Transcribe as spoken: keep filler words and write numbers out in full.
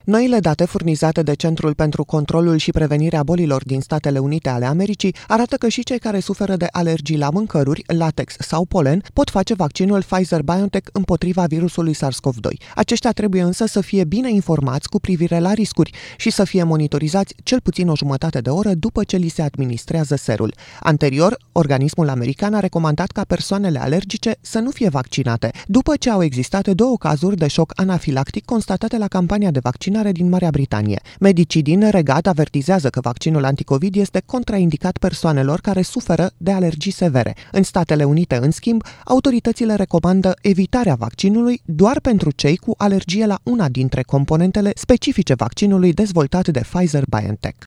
Noile date furnizate de Centrul pentru Controlul și Prevenirea Bolilor din Statele Unite ale Americii arată că și cei care suferă de alergii la mâncăruri, latex sau polen pot face vaccinul Pfizer-BioNTech împotriva virusului SARS-CoV doi. Aceștia trebuie însă să fie bine informați cu privire la riscuri și să fie monitorizați cel puțin o jumătate de oră după ce li se administrează serul. Anterior, organismul american a recomandat ca persoanele alergice să nu fie vaccinate, după ce au existat două cazuri de șoc anafilactic constatate la campania de vaccinare din Marea Britanie. Medicii din Regat avertizează că vaccinul anticovid este contraindicat persoanelor care suferă de alergii severe. În Statele Unite, în schimb, autoritățile recomandă evitarea vaccinului doar pentru cei cu alergie la una dintre componentele specifice vaccinului dezvoltat de Pfizer-BioNTech.